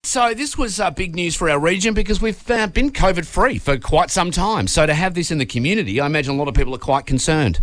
So this was big news for our region because we've been COVID-free for quite some time. So to have this in the community, I imagine a lot of people are quite concerned.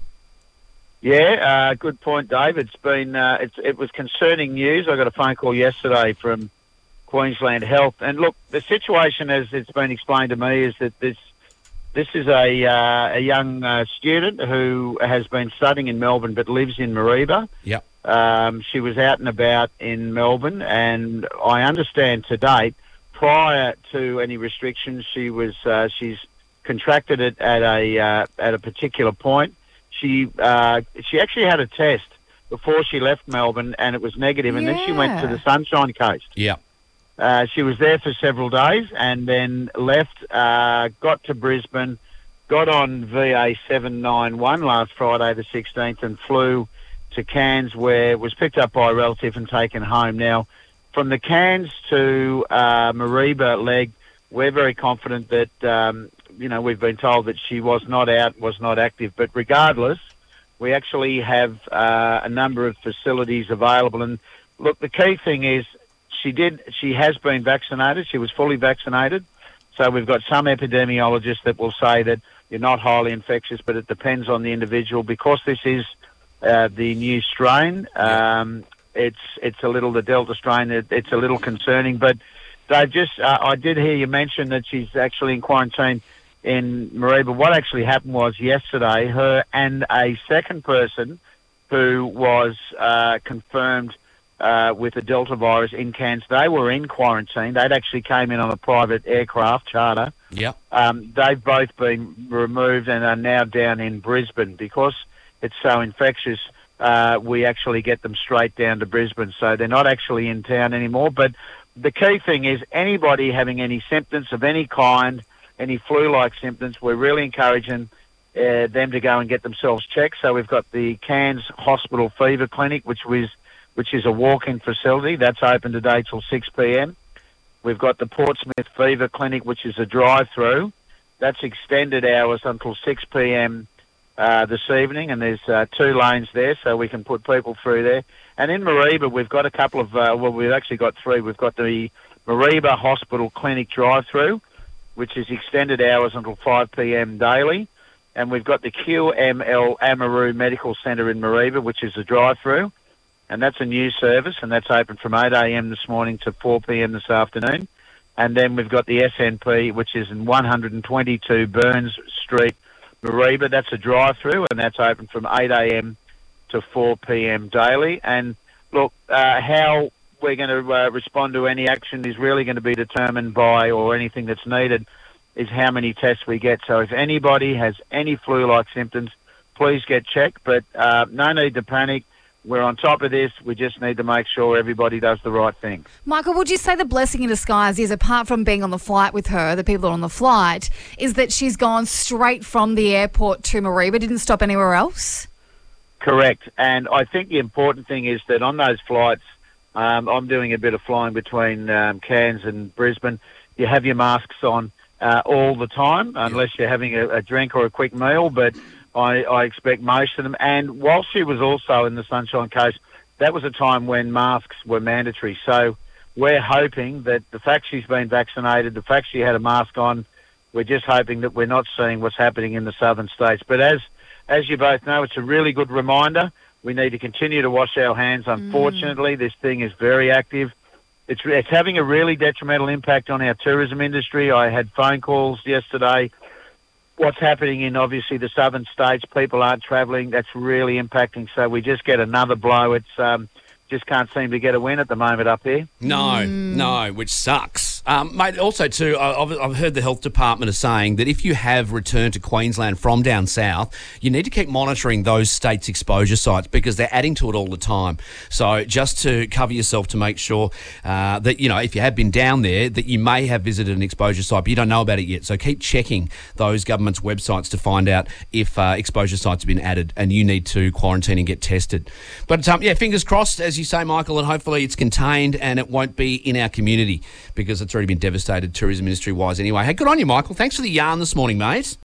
Yeah, good point, Dave. It's been it was concerning news. I got a phone call yesterday from Queensland Health, and look, the situation as it's been explained to me is that this is a young student who has been studying in Melbourne but lives in Mareeba. Yep. She was out and about in Melbourne, and I understand to date, prior to any restrictions, she's contracted it at a particular point. She actually had a test before she left Melbourne, and it was negative, and then she went to the Sunshine Coast. Yeah. She was there for several days and then left, got to Brisbane, got on VA 791 last Friday the 16th and flew to Cairns, where it was picked up by a relative and taken home. Now, from the Cairns to Mareeba leg, we're very confident that, we've been told that she was not out, was not active. But regardless, we actually have a number of facilities available. And look, the key thing is she has been vaccinated. She was fully vaccinated. So we've got some epidemiologists that will say that you're not highly infectious, but it depends on the individual. Because this is the new strain, it's a little, the Delta strain, it's a little concerning. But Dave, I did hear you mention that she's actually in quarantine in Mareeba. What actually happened was yesterday, her and a second person who was confirmed with the Delta virus in Cairns, they were in quarantine. They'd actually came in on a private aircraft charter. Yeah. They've both been removed and are now down in Brisbane. Because it's so infectious, we actually get them straight down to Brisbane. So they're not actually in town anymore. But the key thing is anybody having any symptoms of any kind, any flu-like symptoms, we're really encouraging them to go and get themselves checked. So we've got the Cairns Hospital Fever Clinic, which is a walk-in facility. That's open today till 6 p.m. We've got the Portsmouth Fever Clinic, which is a drive-through. That's extended hours until 6 p.m. This evening, and there's 2 lanes there, so we can put people through there. And in Mareeba, we've got a couple of, we've actually got 3. We've got the Mareeba Hospital Clinic drive-through, which is extended hours until 5 p.m. daily. And we've got the QML Amaroo Medical Centre in Mareeba, which is a drive-through. And that's a new service, and that's open from 8 a.m. this morning to 4 p.m. this afternoon. And then we've got the SNP, which is in 122 Burns Street, Mareeba. That's a drive-through, and that's open from 8 a.m. to 4 p.m. daily. And look, how we're going to respond to any action is really going to be determined by, or anything that's needed, is how many tests we get. So if anybody has any flu-like symptoms, please get checked. But no need to panic. We're on top of this. We just need to make sure everybody does the right thing. Michael, would you say the blessing in disguise is, apart from being on the flight with her, the people on the flight, is that she's gone straight from the airport to Mareeba, didn't stop anywhere else? Correct. And I think the important thing is that on those flights, I'm doing a bit of flying between Cairns and Brisbane. You have your masks on all the time, unless you're having a drink or a quick meal, but I expect most of them. And while she was also in the Sunshine Coast, that was a time when masks were mandatory. So we're hoping that the fact she's been vaccinated, the fact she had a mask on, we're just hoping that we're not seeing what's happening in the southern states. But as you both know, it's a really good reminder. We need to continue to wash our hands. Unfortunately, this thing is very active. It's having a really detrimental impact on our tourism industry. I had phone calls yesterday. What's happening in, obviously, the southern states, people aren't travelling. That's really impacting. So we just get another blow. It's just can't seem to get a win at the moment up here. No, which sucks. Mate, also too, I've heard the health department is saying that if you have returned to Queensland from down south, you need to keep monitoring those states' exposure sites because they're adding to it all the time. So just to cover yourself to make sure that, if you have been down there, that you may have visited an exposure site, but you don't know about it yet. So keep checking those government's websites to find out if exposure sites have been added and you need to quarantine and get tested. But fingers crossed, as you say, Michael, and hopefully it's contained and it won't be in our community because it's already been devastated tourism industry-wise anyway. Hey, good on you, Michael. Thanks for the yarn this morning, mate.